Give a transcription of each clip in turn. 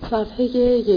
صفحه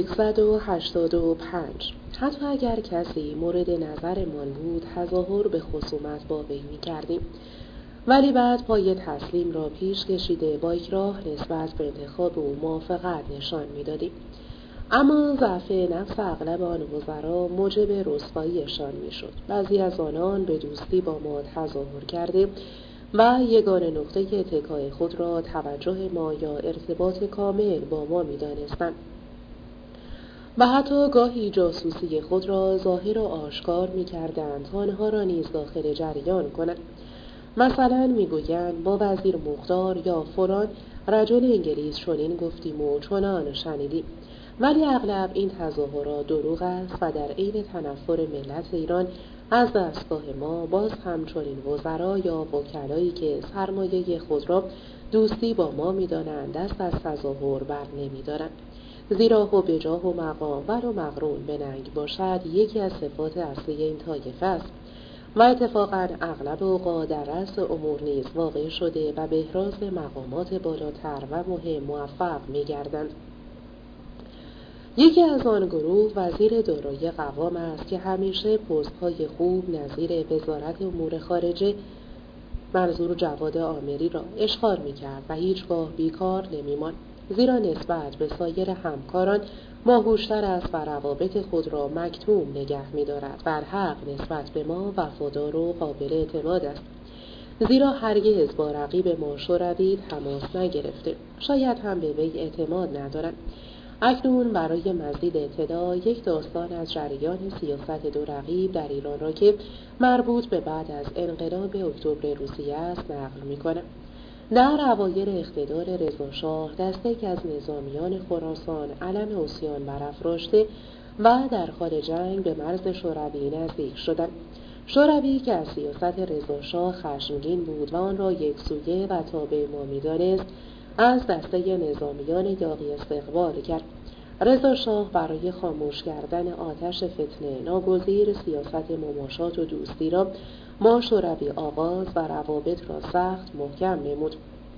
185. حتی اگر کسی مورد نظرمان بود تظاهر به خصومت با وی می‌کردیم، ولی بعد پای تسلیم را پیش کشیده با اکراه نسبت به انتخاب او موافقت نشان می‌دادیم. اما ضعف نفس اغلب آن وزرا موجب رسواییشان می‌شد. بعضی از آنان به دوستی با ما تظاهر کرده و یگانه نقطه اتکای خود را توجه ما یا ارتباط کامل با ما می‌دانستند و حتی گاهی جاسوسی خود را ظاهر و آشکار می‌کردند تا آنها را نیز داخل جریان کنند. مثلا می‌گویند با وزیر مختار یا فلان رجل انگلیس چنین گفتیم و چنان شنیدیم، ولی اغلب این تظاهرات دروغ است و در عین تنفر ملت ایران از دستگاه ما باز همچنین وزرا یا وکلایی که سرمایه خود را دوستی با ما می‌دانند دست از تظاهر بر نمی‌دارند، زیرا حب جاه و مقام ولو مقرون به ننگ باشد یکی از صفات اصلی این طایفه است و اتفاقاً اغلب اوقات در رأس امور نیز واقع شده و به احراز مقامات بالاتر و مهم موفق می‌گردند. یکی از آن گروه وزیر دارای قوام است که همیشه پست‌های خوب نظیر وزارت امور خارجه منظور جواد آمری را اشغال می‌کرد و هیچگاه بیکار نمی‌ماند، زیرا نسبت به سایر همکاران باهوشتر است و روابط خود را مکتوم نگه می‌دارد. بر حق نسبت به ما وفادار و قابل اعتماد است، زیرا هرگز با رقیب ما شوروی تماس نگرفته، شاید هم به وی اعتماد ندارند. اکنون برای مزید اطلاع یک داستان از جریان سیاست دو رقیب در ایران را که مربوط به بعد از انقلاب اکتبر روسیه است نقل می‌کنم. در اوایل اقتدار رضاشاه دسته از نظامیان خراسان علم عصیان برافراشته و در حال جنگ به مرز شوروی نزدیک شدند. شوروی که از سیاست رضاشاه خشمگین بود و آن را یکسویه و تابع ما می‌دانست، از دسته نظامیان یاغی استقبال کرد. رضاشاه برای خاموش کردن آتش فتنه ناگزیر سیاست مماشات و دوستی را با شوروی آغاز و روابط را سخت محکم نمود.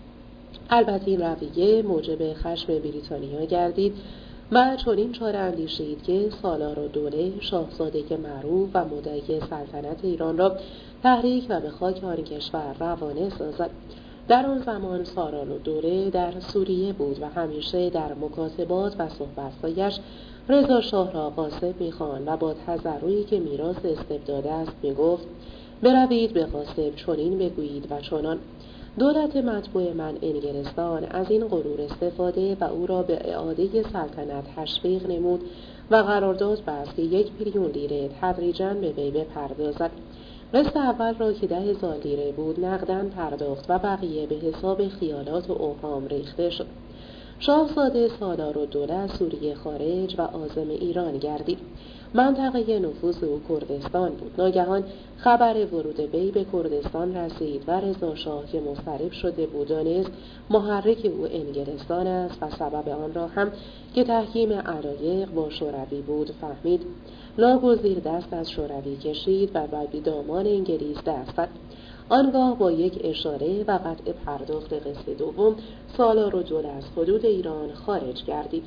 البته این رویه موجب خشم بریتانیا گردید و چنین چاره اندیشید که سالارالدوله شاهزاده معروف و مدعی سلطنت ایران را تحریک و به خاک آن کشور روانه سازد. در آن زمان سالارالدوله در سوریه بود و همیشه در مکاتبات و صحبت‌هایش رضاشاه را قاسم می‌خواند و با تضرعی که میراث استبداد است می‌گفت: بروید به قاسم چنین بگویید و چنان. دولت مطبوع من انگلستان از این غرور استفاده و او را به اعاده سلطنت تشویق نمود و قرارداد بست که 1,000,000 لیره تدریجاً به وی بپردازد. قسط اول را که 10,000 لیره بود نقداً پرداخت و بقیه به حساب خیالات و اوهام ریخته شد. شاهزاده سالارالدوله از سوریه خارج و عازم ایران گردید. منطقه نفوذ او کردستان بود. ناگهان خبر ورود وی به کردستان رسید و رضاشاه که مضطرب شده بود دانست محرک او انگلستان است و سبب آن را هم که تحکیم علایق با شوروی بود فهمید. ناگزیر دست از شوروی کشید و به دامان انگلیس دست زد. آنگاه با یک اشاره و قطع پرداخت قسط دوم سالارالدوله از حدود ایران خارج گردید.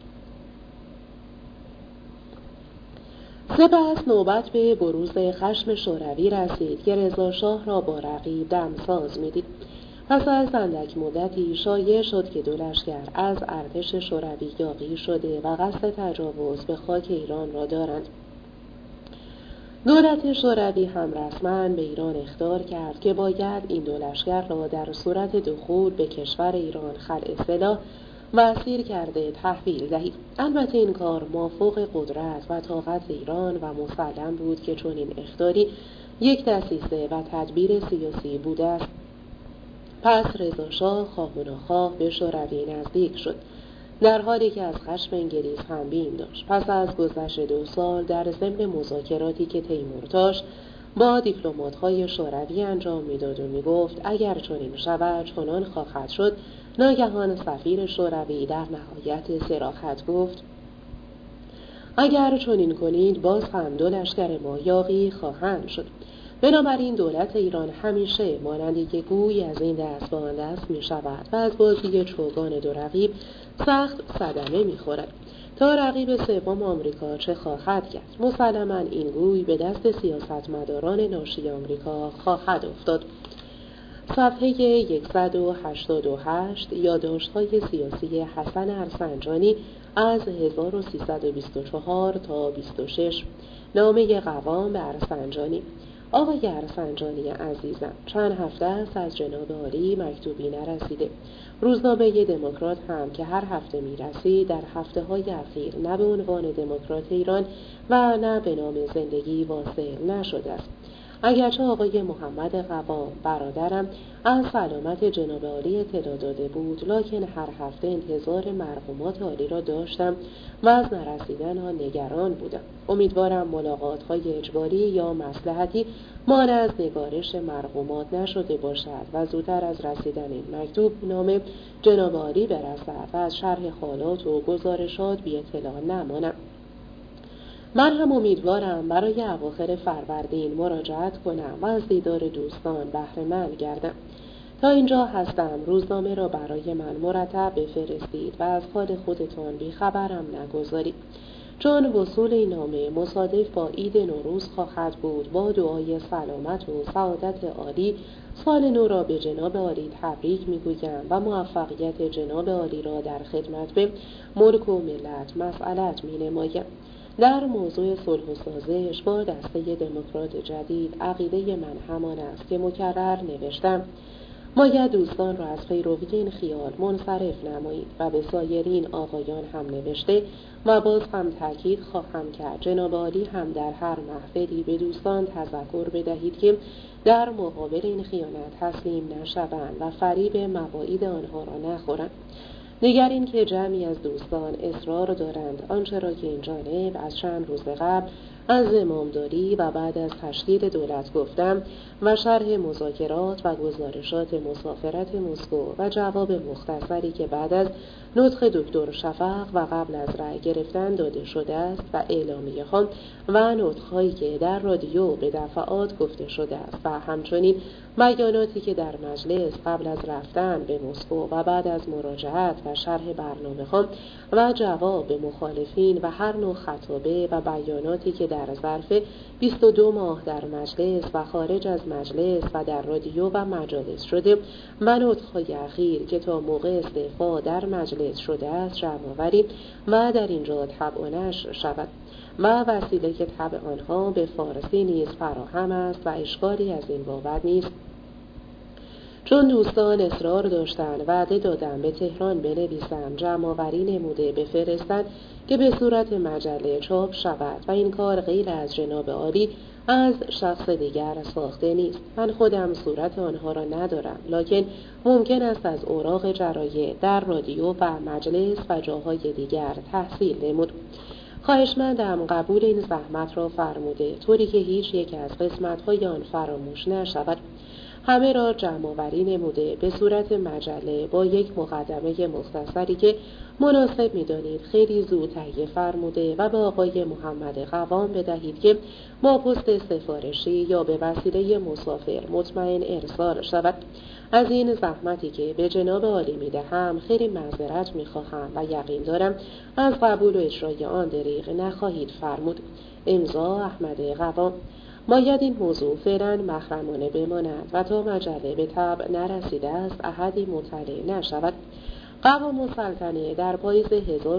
سپس نوبت به بروز خشم شوروی رسید که رضاشاه را با رقیب دمساز می‌دید. پس از اندک مدتی شایع شد که دو لشکر از ارتش شوروی یاغی شده و قصد تجاوز به خاک ایران را دارند. دولت شوروی هم رسما به ایران اخطار کرد که باید این دو لشکر را در صورت دخول به کشور ایران خلع سلاح و اسیر کرده تحویل دهید. البته این کار مافوق قدرت و طاقت ایران و مسلم بود که چنین اخطاری یک دسیسه و تدبیر سیاسی بوده است. پس رضاشاه خواه و ناخواه به شوروی نزدیک شد، در حالی که از خشم انگلیس هم بیم داشت. پس از گذشت 2 سال در ضمن مذاکراتی که تیمورتاش با دیپلمات‌های شوروی انجام می‌داد و می‌گفت اگر چنین شود چنان خواهد شد، ناگهان سفیر شوروی در نهایت صراحت گفت: اگر چنین کنید باز هم 2 لشکر ما یاغی خواهند شد. بنابراین دولت ایران همیشه مانند یک گوی از این دست به آن دست می شود و از بازی چوگان دو رقیب سخت صدمه می خورد تا رقیب سوم آمریکا چه خواهد کرد. مسلماً این گوی به دست سیاستمداران ناشی آمریکا خواهد افتاد. صفحه 188 یادداشت‌های سیاسی حسن ارسنجانی از 1324 تا 26. نامه قوام به ارسنجانی. آقای ارسنجانی عزیزم، چند هفته است از جناب عالی مکتوبی نرسیده. روزنامه دموکرات هم که هر هفته میرسید در هفته‌های اخیر نه به عنوان دموکرات ایران و نه به نام زندگی واصل نشده است. اگرچه آقای محمد قوام برادرم از سلامت جناب عالی اطلاع داده بود، لکن هر هفته انتظار مرحومات عالی را داشتم و از نرسیدن آن نگران بودم. امیدوارم ملاقات‌های اجباری یا مصلحتی مانع از نگارش مرحومات نشده باشد و زودتر از رسیدن این مکتوب نامه جناب عالی برسد و از شرح حالات و گزارشات بی اطلاع نمانم. من هم امیدوارم برای اواخر فروردین مراجعت کنم و از دیدار دوستان بهره‌مند گردم. تا اینجا هستم. روزنامه را برای من مرتب بفرستید و از حال خودتان بیخبرم نگذارید. چون وصول این نامه مصادف با عید نوروز خواهد بود، با دعای سلامت و سعادت عالی سال نو را به جناب عالی تبریک میگویم و موفقیت جناب عالی را در خدمت به ملک و ملت مسئلت مینمایم. در موضوع صلح و سازش با دسته دموکرات جدید عقیده من همان است که مکرر نوشتم. باید دوستان را از پیروی این خیال منصرف نمایید و به سایرین آقایان هم نوشته و باز هم تأکید خواهم کرد جناب عالی هم در هر محفلی به دوستان تذکر بدهید که در مقابل این خیانت تسلیم نشوند و فریب مواعید آنها را نخورند. دیگر این که جمعی از دوستان اصرار دارند آنچه را که این جانب از چند روز قبل از زمامداری و بعد از تشکیل دولت گفتم و شرح مذاکرات و گزارشات مسافرت مسکو و جواب مختصری که بعد از نطق دکتر شفق و قبل از رأی گرفتن داده شده است و اعلامیه ها و نطق‌هایی که در رادیو به دفعات گفته شده است و همچنین بیاناتی که در مجلس قبل از رفتن به مسکو و بعد از مراجعت و شرح برنامه‌ها و جواب به مخالفین و هر نوع خطابه و بیاناتی که در ظرف 22 ماه در مجلس و خارج از مجلس و در رادیو و مجالس شده و نطق‌های اخیر که تا موقع استعفا در مجلس شده است جمع آوریم و در اینجا طبع و نشر شود و وسیله که طبع آنها به فارسی نیز فراهم است و اشکالی از این بابت نیست. چون دوستان اصرار داشتند وعده دادم به تهران بنویسم، جمع‌آوری نموده بفرستند که به صورت مجله چاپ شود و این کار غیر از جناب عالی از شخص دیگر ساخته نیست. من خودم صورت آنها را ندارم، لکن ممکن است از اوراق جرایع در رادیو و مجلس و جاهای دیگر تحصیل نمود. خواهشمندم قبول این زحمت را فرموده طوری که هیچ یک از قسمت‌های آن فراموش نشود. همه را جمع‌آوری نموده به صورت مجله با یک مقدمه مختصری که مناسب می‌دانید خیلی زود تهیه فرموده و به آقای محمد قوام بدهید که با پست سفارشی یا به وسیله مسافر مطمئن ارسال شود. از این زحمتی که به جناب عالی می‌دهم خیلی معذرت می‌خواهم و یقین دارم از قبول و اجرای آن دریغ نخواهید فرمود. امضا احمد قوام. باید این موضوع فعلا محرمانه بماند و تا مجله به طبع نرسیده است احدی مطلع نشود. قوام السلطنه در پاییز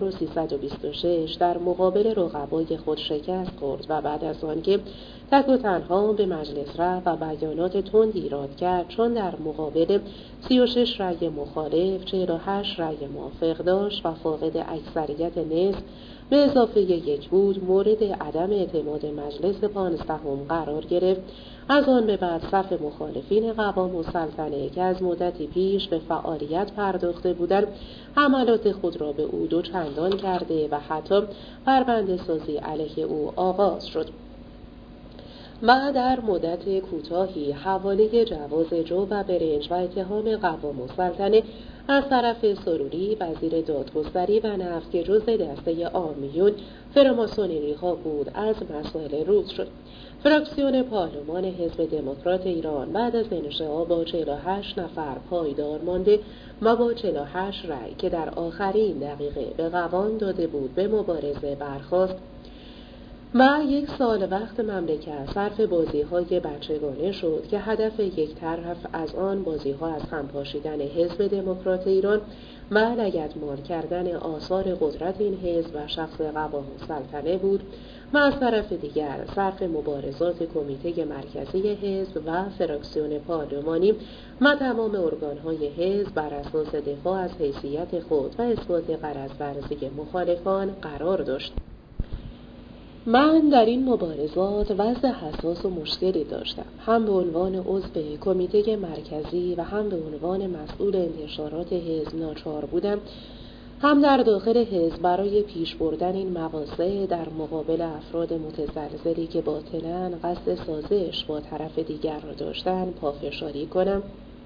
1326 در مقابل رقبای خود شکست خورد و بعد از آن که تک و تنها به مجلس رفت و بیانات تندی ایراد کرد، چون در مقابل 36 رأی مخالف 48 رأی موافق داشت و فاقد اکثریت نصف به اضافه یک بود، مورد عدم اعتماد مجلس 15 قرار گرفت. از آن به بعد صف مخالفین قوام السلطنه که از مدتی پیش به فعالیت پرداخته بودند حملات خود را به او دوچندان کرده و حتی پرونده سازی علیه او آغاز شد. و در مدت کوتاهی حواله جواز جو و برنج و اتهام قوام السلطنه از طرف سروری وزیر دادگستری و نفت که جزء دسته عامیون فراماسونری‌ها بود از مسائل روز شد. فراکسیون پارلمان حزب دموکرات ایران بعد از انشعاب با 48 نفر پایدار مانده و با 48 رأی که در آخرین دقیقه به قوان داده بود به مبارزه برخاست و 1 سال وقت مملکت صرف بازی‌های بچگانه شد که هدف یک طرف از آن بازی‌ها از هم پاشیدن حزب دموکرات ایران و لگدمال کردن آثار قدرت این حزب و شخص قوام السلطنه بود و از طرف دیگر صرف مبارزات کمیته مرکزی حزب و فراکسیون پارلمانی و تمام ارگان‌های حزب بر اساس دفاع از حیثیت خود و اثبات غرض ورزی مخالفان قرار داشت. من در این مبارزات وضع حساس و مشکلی داشتم، هم به عنوان عضو کمیته مرکزی و هم به عنوان مسئول انتشارات حزب ناچار بودم هم در داخل حزب برای پیش بردن این مقاصد در مقابل افراد متزلزلی که باطلاً قصد سازش با طرف دیگر را داشتند پافشاری کنم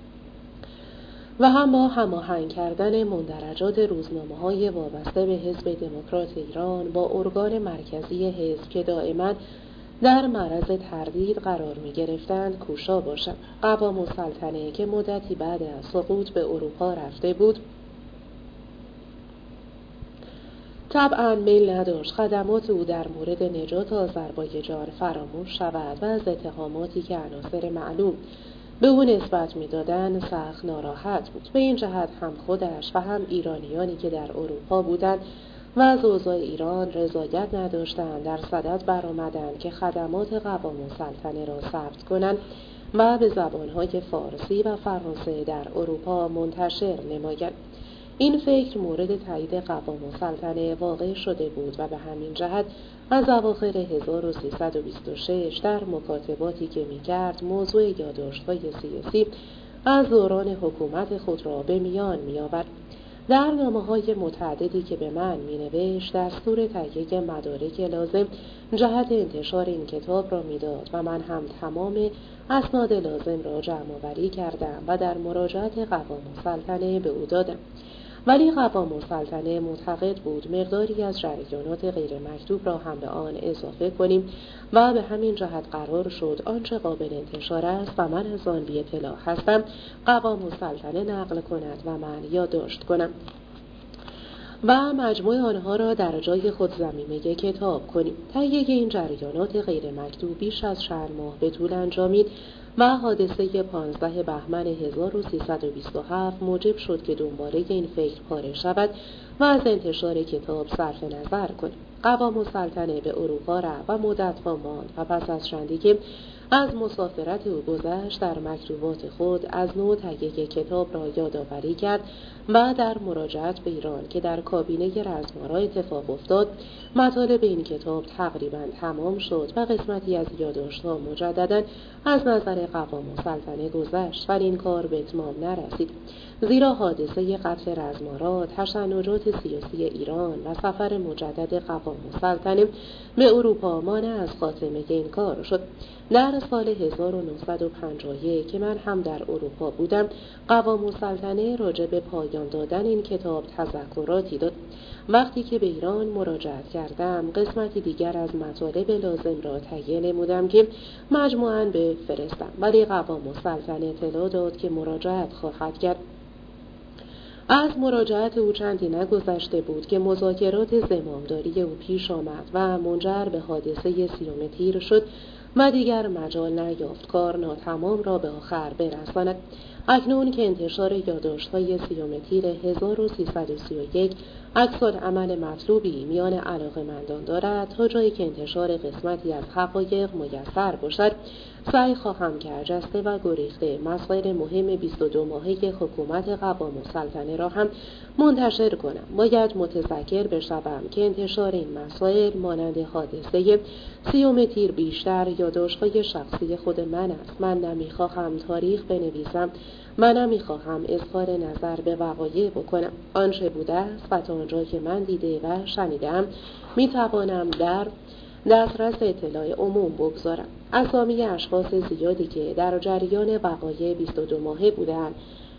و هم با هماهنگ کردن مندرجات روزنامه‌های وابسته به حزب دموکرات ایران با ارگان مرکزی حزب که دائما در معرض تردید قرار می‌گرفتند کوشا باشم. قوام السلطنه که مدتی بعد از سقوط به اروپا رفته بود طبعاً میل نداشت خدمات او در مورد نجات آذربایجان فراموش شود و از اتهاماتی که عناصر معلوم به او نسبت می‌دادند سخت ناراحت بود. به این جهت هم خودش و هم ایرانیانی که در اروپا بودند و از اوضاع ایران رضایت نداشتند در صدد برآمدند که خدمات قوام السلطنه را ثبت کنند و به زبان‌های فارسی و فرانسه در اروپا منتشر نمایند. این فکر مورد تایید قوام السلطنه واقع شده بود و به همین جهت از اواخر 1326 در مکاتباتی که می‌کرد موضوع یادداشت‌های سیاسی از دوران حکومت خود را به میان می‌آورد. در نامه‌های متعددی که به من می‌نوشت دستور تهیه مدارک لازم جهت انتشار این کتاب را می‌داد و من هم تمام اسناد لازم را جمع‌آوری کردم و در مراجعت قوام السلطنه به او دادم. ولی قوام السلطنه معتقد بود مقداری از جریانات غیر مکتوب را هم به آن اضافه کنیم و به همین جهت قرار شد آنچه قابل انتشار است و من از آن بی اطلاع هستم قوام السلطنه نقل کند و من یادداشت کنم و مجموع آنها را در جای خود ضمیمه کتاب کنیم. تهیه این جریانات غیر مکتوب بیش از چند ماه به طول انجامید و حادثه 15 بهمن 1327 موجب شد که دوباره این فکر پاره شود و از انتشار کتاب صرف نظر کنیم. قوام السلطنه به اروپا رفت و مدت‌ها ماند و پس از چندی که از مسافرت او گذشت در مکتوبات خود از نو تهیه کتاب را یادآوری کرد و در مراجعت به ایران که در کابینه رزمارا اتفاق افتاد مطالب این کتاب تقریباً تمام شد و قسمتی از یادداشت‌ها مجدداً از نظر قوام السلطنه گذشت ولی این کار به اتمام نرسید زیرا حادثه قتل رزمارا تشنجات سیاسی ایران و سفر مجدد قوام السلطنه به اروپا مانع از خاتمه این کار شد. در سال 1951 که من هم در اروپا بودم قوام السلطنه راجع به پایان دادن این کتاب تذکراتی داد. وقتی که به ایران مراجعت کردم قسمتی دیگر از مطالب لازم را تهیه نمودم که مجموعاً بفرستم ولی قوام السلطنه اطلاع داد که مراجعت خواهد کرد. از مراجعت او چندی نگذشته بود که مذاکرات زمامداری او پیش آمد و منجر به حادثه 30 تیر شد و دیگر مجال نیافت کار ناتمام را به آخر برساند. اکنون که انتشار یادداشت‌های 30 تیر 1331 عکس‌العمل مطلوبی میان علاقه‌مندان دارد تا جایی که انتشار قسمتی از حقایق میسر باشد سعی خواهم کرد جسته و گریخته مسائل مهم 22 ماهه حکومت قوام السلطنه را هم منتشر کنم. باید متذکر بشوم که انتشار این مسائل مانند حادثه 30 تیر بیشتر یادداشت‌های شخصی خود من است. من نمیخواهم تاریخ بنویسم، من نمیخواهم اظهار نظر به وقایع بکنم. آنچه بوده است و تا آنجا که من دیده و شنیدم میتوانم در دسترس اطلاع عموم بگذارم. اسامی اشخاص زیادی که در جریان وقایع 22 ماهه بودند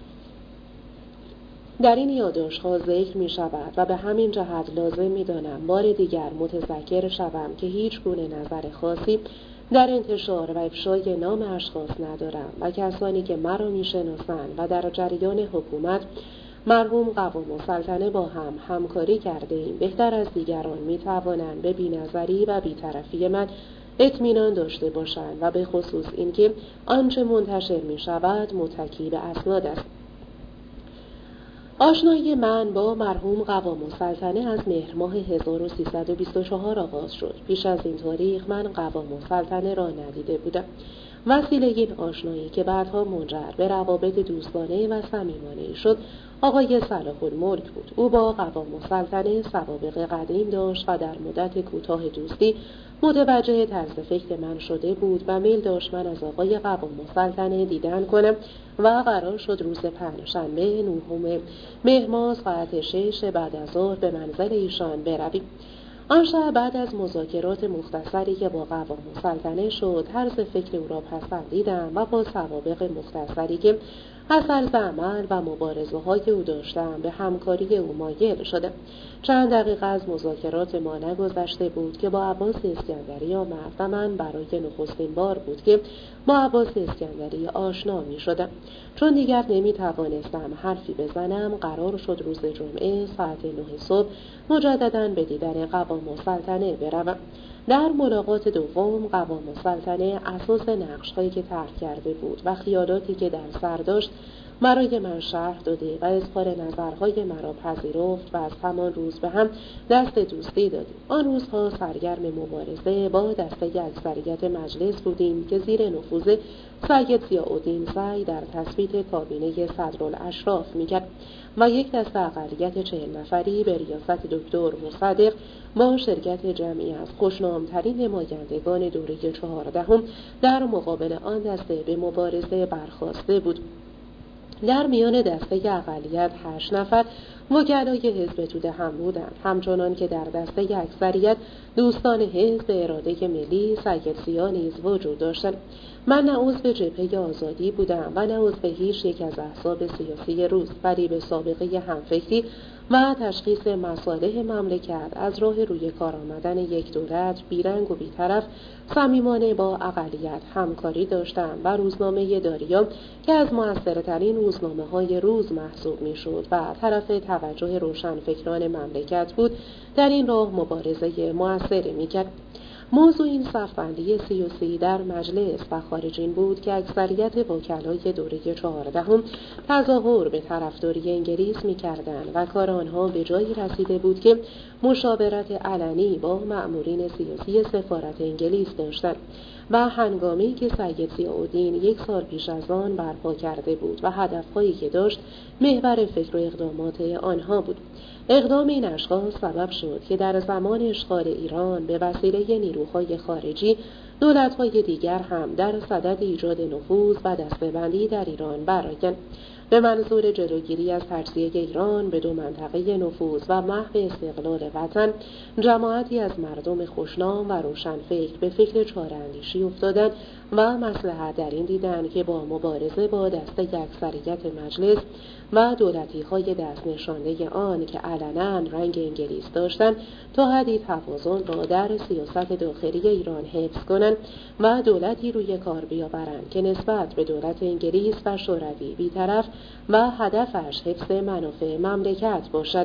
در این یادداشت‌ها ذکر می شود و به همین جهت لازم می دانم بار دیگر متذکر شوم که هیچ گونه نظر خاصی در انتشار و افشای نام اشخاص ندارم و کسانی که مرا می شناسند و در جریان حکومت مرحوم قوام السلطنه با هم همکاری کرده ایم بهتر از دیگران می توانند به بی‌نظری و بی‌طرفی من اطمینان داشته باشند و به خصوص اینکه آنچه منتشر می شود متکی به اسناد است. آشنایی من با مرحوم قوام السلطنه از مهر ماه 1324 آغاز شد. پیش از این تاریخ من قوام السلطنه را ندیده بودم. وسیله این آشنایی که بعدها منجر به روابط دوستانه و صمیمانه شد، آقای صلاح الملک بود. او با قوام السلطنه سوابق قدیم داشت و در مدت کوتاه دوستی متوجه طرز فکر من شده بود و میل داشت من از آقای قوام السلطنه دیدن کنم و قرار شد روز پنجشنبه 9 مهر ماه ساعت 6 بعد از ظهر به منزل ایشان برویم. آن شب بعد از مذاکرات مختصری که با قوام السلطنه شد، طرز فکر او را پسندیدم و با سوابق مختصری که از طرز عمل و مبارزه‌های او داشتم به همکاری او مایل شدم. چند دقیقه از مذاکرات ما نگذشته بود که با عباس اسکندری آمد و من برای نخستین بار بود که با عباس اسکندری آشنا می شدم. چون دیگر نمی توانستم حرفی بزنم، قرار شد روز جمعه ساعت 9 صبح مجدداً به دیدن قوام السلطنه بروم. در ملاقات دوم قوام السلطنه اساس نقش‌هایی که طرح کرده بود و خیالاتی که در سر داشت برای من شرح داده و اظهار نظرهای مرا پذیرفت و از همان روز به هم دست دوستی دادیم. آن روزها سرگرم مبارزه با دسته اکثریت مجلس بودیم که زیر نفوذ سید ضیاءالدین سعی در تثبیت کابینه صدرالاشراف میکرد و یک دسته اقلیت 40 نفری به ریاست دکتر مصدق با شرکت جمعی از خوشنامترین نمایندگان دوره 14 در مقابل آن دسته به مبارزه برخاسته بود. در میان دسته اقلیت 8 نفر وکلای حزب توده هم بودند، همچنان که در دسته اکثریت دوستان حزب اراده ملی سید ضیا نیز وجود داشتند. من نه عضو جبهه آزادی بودم و نه عضو هیچ یک از احزاب سیاسی روز، ولی به سابقه همفکری و تشخیص مصالح مملکت از راه روی کار آمدن یک دولت بیرنگ و بیطرف صمیمانه با اقلیت همکاری داشتم و روزنامه داریا که از موثرترین روزنامه‌های روز محسوب می‌شد و طرف توجه روشنفکران مملکت بود، در این راه مبارزه موثری می‌کرد. موضوع این صف‌بندی سیاسی در مجلس و خارج این بود که اکثریت وکلای دوره 14 تظاهر به طرفداری انگلیس می‌کردند و کار آنها به جایی رسیده بود که مشاورت علنی با مأمورین سیاسی سفارت انگلیس داشتند و هنگامی که سید ضیاءالدین 1 سال پیش از آن برپا کرده بود و هدفهایی که داشت محور فکر و اقدامات آنها بود. اقدام این اشخاص سبب شد که در زمان اشغال ایران به وسیله نیروهای خارجی دولت‌های دیگر هم در صدد ایجاد نفوذ و دسته‌بندی در ایران برآیند. به منظور جلوگیری از تجزیه ایران به 2 منطقه نفوذ و محو استقلال وطن، جماعتی از مردم خوشنام و روشنفکر به فکر چاره‌اندیشی افتادند و مصلحت در این دیدند که با مبارزه با دسته اکثریت مجلس و دولتی‌های دست نشانده آن که علنا رنگ انگلیس داشتند تا حدی توازن را در سیاست داخلی ایران حفظ کنند و دولتی روی کار بیاورند که نسبت به دولت انگلیس و شوروی بی‌طرف و هدفش حفظ منافع مملکت باشد.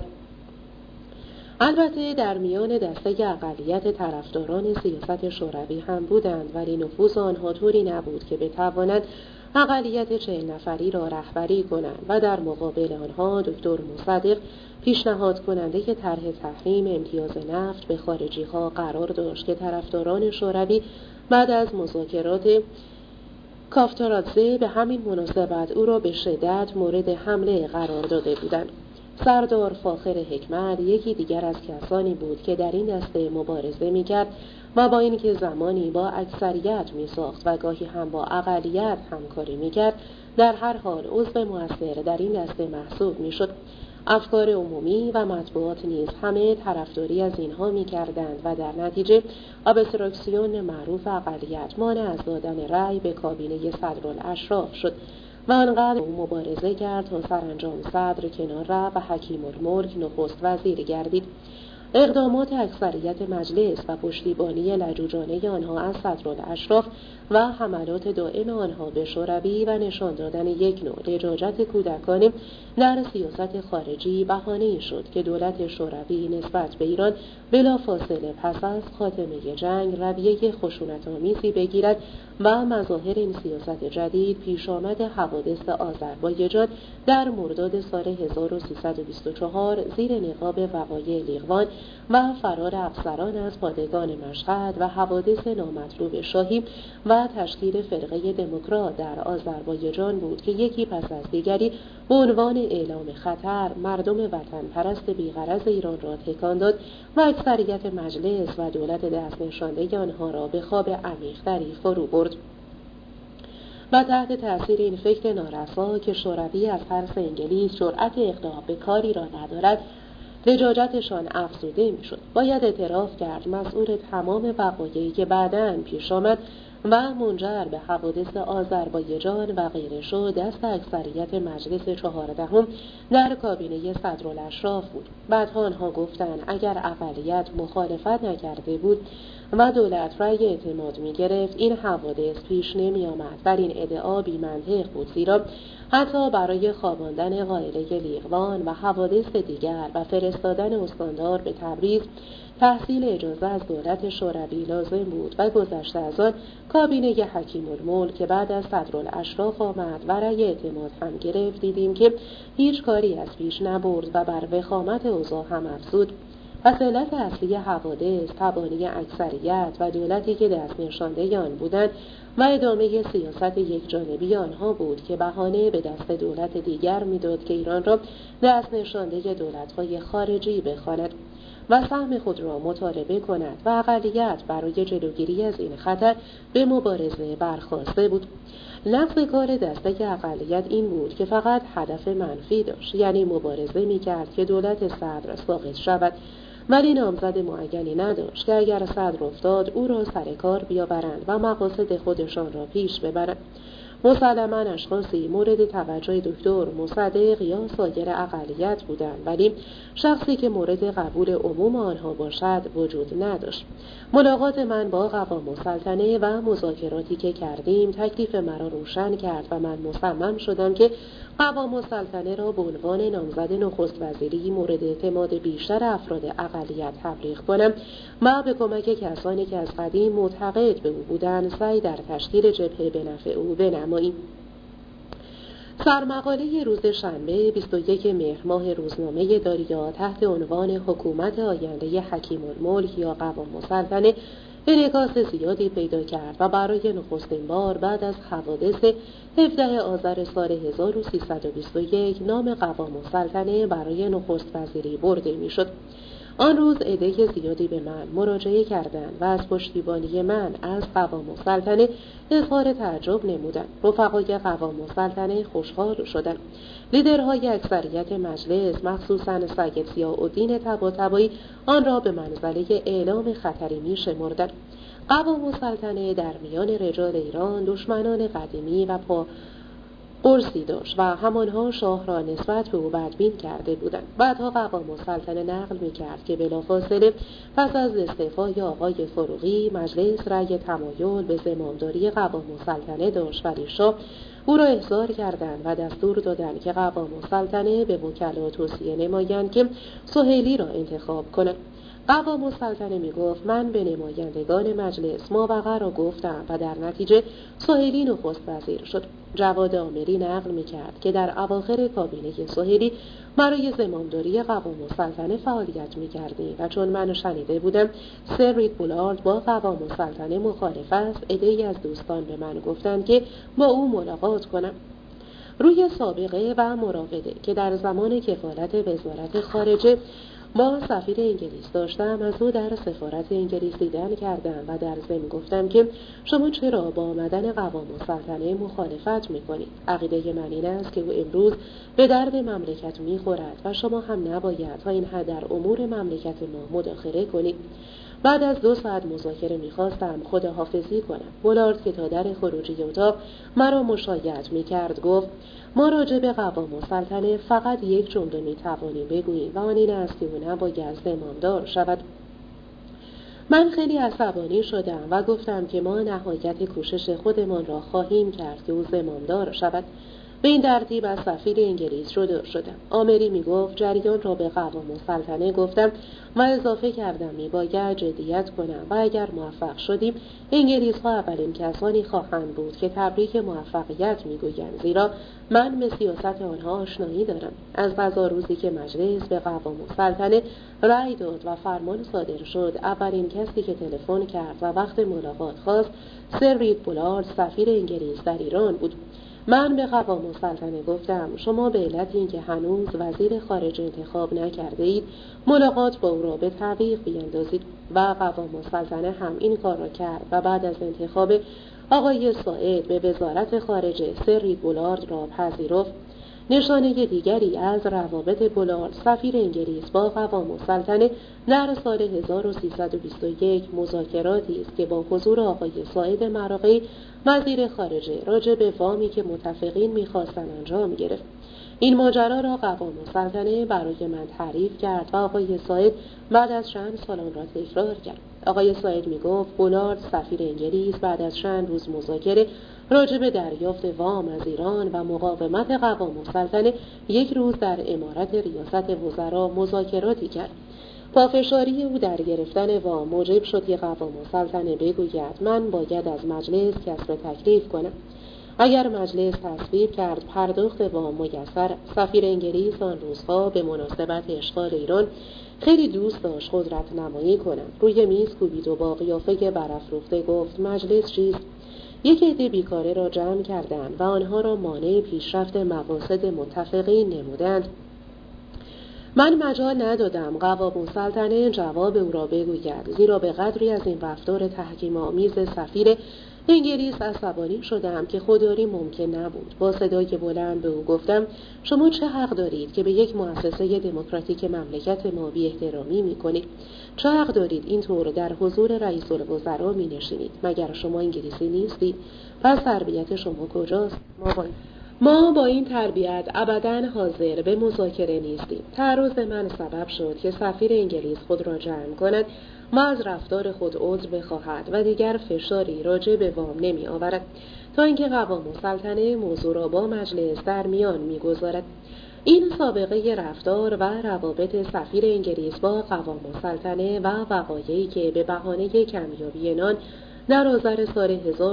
البته در میان دسته اقلیت طرفداران سیاست شوروی هم بودند، ولی نفوذ آنها طوری نبود که بتوانند اقلیت 40 نفری را رهبری کنند و در مقابل آنها دکتر مصدق پیشنهاد کننده طرح تحریم امتیاز نفت به خارجی‌ها قرار داشت که طرفداران شوروی بعد از مذاکرات کافتارادزه به همین مناسبت او را به شدت مورد حمله قرار داده بودند. سردار فاخر حکمت یکی دیگر از کسانی بود که در این دسته مبارزه می‌کرد و با اینکه زمانی با اکثریت می‌ساخت و گاهی هم با اقلیت همکاری می‌کرد، در هر حال عضو مؤثر در این دسته محسوب می‌شد. افکار عمومی و مطبوعات نیز همه طرفداری از اینها می‌کردند و در نتیجه ابستراکسیون معروف اقلیت مانع از دادن رأی به کابینه صدرالاشراف شد و آنقدر او مبارزه کرد تا سرانجام صدر کنار رفت و حکیم الملک نخست وزیر گردید. اقدامات اکثریت مجلس و پشتیبانی لجوجانه آنها از صدرالاشراف و حملات دائم آنها به شوروی و نشان دادن یک نوع لجاجت کودکانه در سیاست خارجی بهانه‌ای شد که دولت شوروی نسبت به ایران بلافاصله پس از خاتمه جنگ رویه خشونت‌آمیزی بگیرد و مظاهر این سیاست جدید پیش آمد حوادث آذربایجان در مرداد سال 1324 زیر نقاب وقایع لیقوان و فرار افسران از پادگان مشهد و حوادث نامطلوب شاهی و تشکیل فرقه دموکرات در آذربایجان بود که یکی پس از دیگری به عنوان اعلام خطر مردم وطن پرست بی‌غرض ایران را تکان داد و اکثریت مجلس و دولت دست نشانده آنها را به خواب عمیق‌تری فرو برد. و تحت تأثیر این فکر نارسا که شوروی از ترس انگلیس جرأت اقدام به کاری را ندارد، لجاجتشان افزوده میشد. باید اعتراف کرد مسئول تمام وقایعی که بعداً پیش آمد و منجر به حوادث آذربایجان و غیره شد دست اکثریت مجلس 14 در کابینه صدرالاشراف بود. بعدها آنها گفتند اگر اقلیت مخالفت نکرده بود و دولت رأی اعتماد می‌گرفت این حوادث پیش نمی‌آمد. بر این ادعا بی‌منطق بود، زیرا حتی برای خواباندن قائله لیقوان و حوادث دیگر و فرستادن استاندار به تبریز تحصیل اجازه از دولت شوروی لازم بود و گذشته از آن کابینه حکیم الملک که بعد از صدرالاشراف آمد و رأی اعتماد هم گرفت دیدیم که هیچ کاری از پیش نبرد و بر وخامت اوضاع هم افزود. پس علت اصلی حوادث تبانی اکثریت و دولتی که دست نشانده آن بودند و ادامه سیاست یک جانبی آنها بود که بهانه به دست دولت دیگر میداد که ایران را دست نشانده دولت‌های خارجی بخواند و سهم خود را مطالبه کند و اقلیت برای جلوگیری از این خطر به مبارزه برخاسته بود. لفظ کار دسته اقلیت این بود که فقط هدف منفی داشت، یعنی مبارزه می‌کرد که دولت صدر ساقط شود، ولی نامزد معینی نداشت که اگر صدر افتاد او را سر کار بیاورند و مقاصد خودشان را پیش ببرند. مسلماً اشخاصی مورد توجه دکتر مصدق یا سایر اقلیت بودند، ولی شخصی که مورد قبول عموم آنها باشد وجود نداشت. ملاقات من با قوام السلطنه و مذاکراتی که کردیم تکلیف مرا روشن کرد و من مصمم شدم که قوام السلطنه را به عنوان نامزد نخست وزیری مورد اعتماد بیشتر افراد اقلیت تبلیغ کنم و به کمک کسانی که از قدیم معتقد به او بودند سعی در تشکیل جبهه به نفع او بنماییم. سرمقاله روز شنبه 21 مهر ماه روزنامه داریا تحت عنوان حکومت آینده حکیم الملک یا قوام السلطنه انعکاس زیادی پیدا کرد و برای نخستین بار بعد از حوادث 17 آذر سال 1321 نام قوام السلطنه برای نخست وزیری برده میشد. آن روز عده زیادی به من مراجعه کردند و از پشتیبانی من از قوام السلطنه اظهار تعجب نمودند. رفقای قوام السلطنه خوشحال شدند. لیدرهای اکثریت مجلس مخصوصاً سید ضیاءالدین طباطبایی آن را به منزله اعلام خطری می‌شمردند. قوام السلطنه در میان رجال ایران دشمنان قدیمی و قرصی داشت و همانها شاه را نسبت به او بدبین کرده بودند. بعدها قوام السلطنه نقل می‌کرد که بلافاصله پس از استعفای آقای فروغی مجلس رأی تمایل به زمامداری قوام السلطنه داشت، ولی شاه او را احضار کردند و دستور دادند که قوام السلطنه به وکلا توصیه نمایند که سهیلی را انتخاب کنند. قوام السلطنه می گفت من به نمایندگان مجلس ماوقع را گفتم و در نتیجه سهیلی نخست وزیر شد. جواد آمری نقل می کرد که در اواخر کابینه سهیلی برای زمامداری قوام السلطنه فعالیت می کردیم و چون من شنیده بودم سر رید بولارد با قوام السلطنه مخالف است، عده‌ای از دوستان به من گفتند که با او ملاقات کنم. روی سابقه و مراوده که در زمان کفالت وزارت خارجه با سفیر انگلیس داشتم از او در سفارت انگلیس دیدن کردم و در ضمن گفتم که شما چرا با آمدن قوام السلطنه مخالفت میکنید؟ عقیده من این است که او امروز به درد مملکت میخورد و شما هم نباید تا این حد در امور مملکت ما مداخله کنید. بعد از 2 ساعت مذاکره میخواستم خداحافظی کنم. بولارد که تا در خروجی اتاق مرا مشایعت میکرد گفت ما راجع به قوام السلطنه فقط یک جمله میتوانیم بگوییم و آن این است که او نباید زمامدار شود. من خیلی عصبانی شدم و گفتم که ما نهایت کوشش خودمان را خواهیم کرد که او زمامدار شود. به این ترتیب از سفیر انگلیس جدا شدم. آمری میگفت جریان را به قوام السلطنه گفتم و اضافه کردم میباید جدیت کنم و اگر موفق شدیم انگلیس ها اولین کسانی خواهند بود که تبریک موفقیت میگویند، زیرا من به سیاست آنها آشنایی دارم. از قضا روزی که مجلس به قوام السلطنه رأی داد و فرمان صادر شد، اولین کسی که تلفن کرد و وقت ملاقات خواست سر رید بولارد سفیر انگلیس در ایران بود. من به قوام السلطنه گفتم شما به علت اینکه هنوز وزیر خارجه انتخاب نکرده اید ملاقات با او را به تعویق بیندازید و قوام السلطنه هم این کار را کرد و بعد از انتخاب آقای ساعد به وزارت خارجه سر رید بولارد را پذیرفت. نشانه دیگری از روابط بولارد سفیر انگلیس با قوام السلطنه در سال 1321 مذاکراتی است که با حضور آقای ساعد مراغی وزیر خارجه راجع به وامی که متفقین می‌خواستند انجام گرفت. این ماجرا را قوام السلطنه برای من تعریف کرد و آقای ساعد بعد از چند سال آن را تکرار کرد. آقای ساعد میگفت بولارد سفیر انگلیس بعد از چند روز مذاکره راجع به دریافت وام از ایران و مقاومت قوام السلطنه 1 روز در امارت ریاست وزرا مذاکراتی کرد. پافشاری او در گرفتن وام موجب شد که قوام السلطنه بگوید من باید از مجلس کسب تکلیف کنم. اگر مجلس تصویب کرد پرداخت وام میسر، سفیر انگلیس آن روزها به مناسبت اشغال ایران خیلی دوست داشت قدرت نمایی کنم. روی میز کوبید و با قیافه برافروخته گفت مجلس چیست؟ یک عده بیکاره را جمع کردند و آنها را مانع پیشرفت مقاصد متفقین نمودند. من مجال ندادم قوام السلطنه جواب او را بگوید، زیرا به قدری از این رفتار تحکیم آمیز سفیر انگلیس عصبانی شدم که خودداری ممکن نبود. با صدای بلند به او گفتم شما چه حق دارید که به یک مؤسسه دموکراتیک مملکت ما بی احترامی می‌کنید؟ چه حق دارید اینطور در حضور رئیس الوزراء می‌نشینید؟ مگر شما انگلیسی نیستید؟ پس تربیت شما کجاست؟ ما با این تربیت ابداً حاضر به مذاکره نیستیم. تعرض من سبب شد که سفیر انگلیس خود را جمع کند و از رفتار خود عذر بخواهد و دیگر فشاری راجع به وام نمی آورد تا اینکه قوام السلطنه موضوع را با مجلس در میان می‌گذارد. این سابقه رفتار و روابط سفیر انگلیس با قوام السلطنه و وقایعی که به بهانه کمیابی نان در آذر سال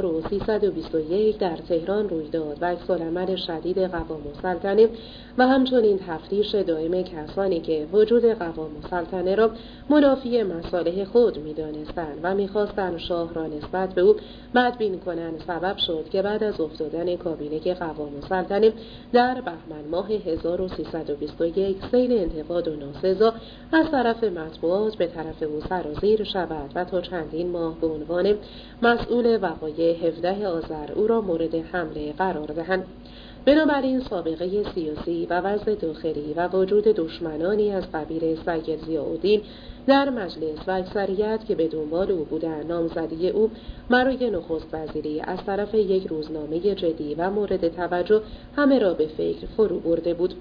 1321 در تهران روی داد و عکس‌العمل شدید قوام السلطنه و همچنین تفتیش دائم کسانی که وجود قوام السلطنه را منافی مصالح خود می‌دانستند و می‌خواستند شاه را نسبت به او بدبین کنند سبب شد که بعد از افتادن کابینه قوام السلطنه در بهمن ماه 1321 سیل انتقاد و ناسزا از طرف مطبوعات به طرف او سرازیر شود و تا چندین ماه به عنوان مسئول وقایع 17 آذر او را مورد حمله قرار دهند. بنابراین سابقه سیاسی و وضع داخلی و وجود دشمنانی از قبیل سید ضیاءالدین در مجلس و اکثریت که به دنبال او بودند نامزدی او برای نخست وزیری از طرف یک روزنامه جدی و مورد توجه همه را به فکر فرو برده بود.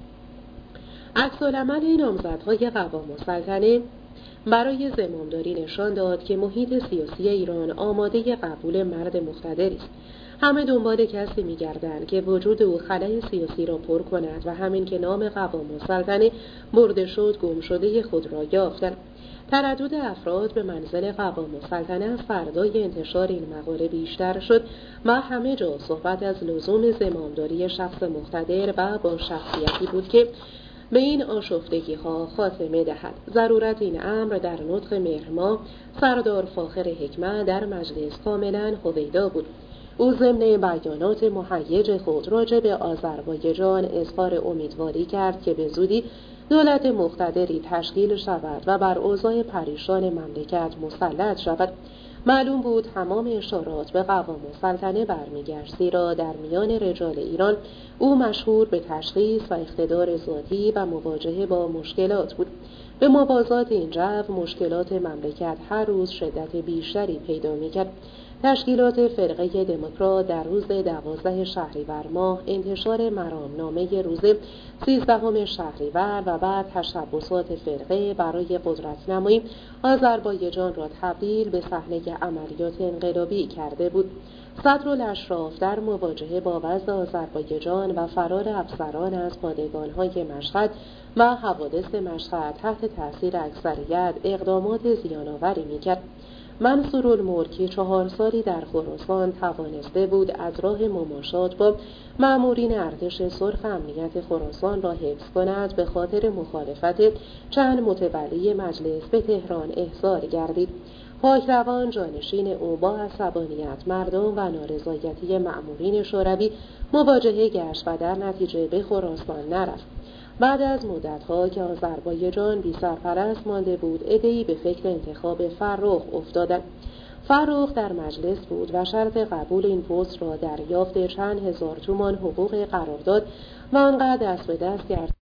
عکس‌العمل نامزدهای قوام السلطنه برای زمامداری نشان داد که محیط سیاسی ایران آماده قبول مرد مقتدری است. همه دنبال کسی می‌گردند که وجود او خلأ سیاسی را پر کند و همین که نام قوام السلطنه برده شد گم شده خود را یافتند. تردد افراد به منزل قوام السلطنه از فردای انتشار این مقاله بیشتر شد و همه جا صحبت از لزوم زمامداری شخص مقتدر و با شخصیتی بود که به این آشفتگی‌ها خاتمه دهد. ضرورت این امر در نطق مهرماه سردار فاخر حکمت در مجلس کاملا هویدا بود. او ضمن بیانات مهیج خود راجع به آذربایجان اظهار امیدواری کرد که به زودی دولت مقتدری تشکیل شود و بر اوضاع پریشان مملکت مسلط شود. معلوم بود تمام اشارات به قوام السلطنه برمیگشت، زیرا در میان رجال ایران او مشهور به تشخیص و اقتدار ذاتی و مواجهه با مشکلات بود. به موازات این جو مشکلات مملکت هر روز شدت بیشتری پیدا می‌کرد. تشکیلات فرقه دموکرات در روز 12 شهریور ماه انتشار مرامنامه روز 13 شهریور و بعد تشبسات فرقه برای قدرت‌نمایی آذربایجان را تبدیل به صحنه عملیات انقلابی کرده بود. صدرالاشراف در مواجهه با وضع آذربایجان و فرار افسران از پادگان‌های مشهد و حوادث مشهد تحت تأثیر اکثریت اقدامات زیان‌آوری می‌کرد. منصورالملک 4 سالی در خراسان توانسته بود از راه مماشات با مامورین ارتش سرخ امنیت خراسان را حفظ کند، به خاطر مخالفت چند متولی مجلس به تهران احضار گردید. پاکروان جانشین او با عصبانیت مردم و نارضایتی مامورین شوروی مواجهه گشت و در نتیجه به خراسان نرفت. بعد از مدت‌ها که آذربایجان بی سرپرست مانده بود، عده‌ای به فکر انتخاب فرخ افتادند. فرخ در مجلس بود و شرط قبول این پست را دریافت چند هزار تومان حقوق قرارداد و آنقدر دست به دست کرد